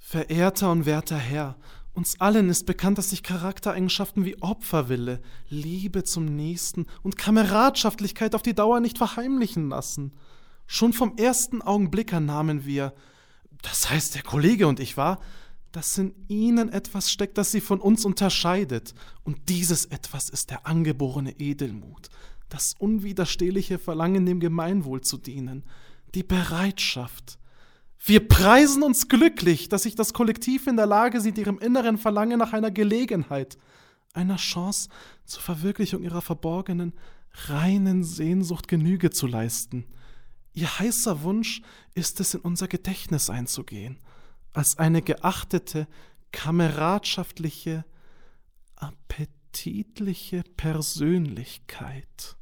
Verehrter und werter Herr, uns allen ist bekannt, dass sich Charaktereigenschaften wie Opferwille, Liebe zum Nächsten und Kameradschaftlichkeit auf die Dauer nicht verheimlichen lassen. Schon vom ersten Augenblick an nahmen wir, das heißt der Kollege und ich dass in ihnen etwas steckt, das sie von uns unterscheidet. Und dieses Etwas ist der angeborene Edelmut, das unwiderstehliche Verlangen, dem Gemeinwohl zu dienen, die Bereitschaft. Wir preisen uns glücklich, dass sich das Kollektiv in der Lage sieht, ihrem inneren Verlangen nach einer Gelegenheit, einer Chance zur Verwirklichung ihrer verborgenen, reinen Sehnsucht Genüge zu leisten. Ihr heißer Wunsch ist es, in unser Gedächtnis einzugehen, als eine geachtete, kameradschaftliche, appetitliche Persönlichkeit.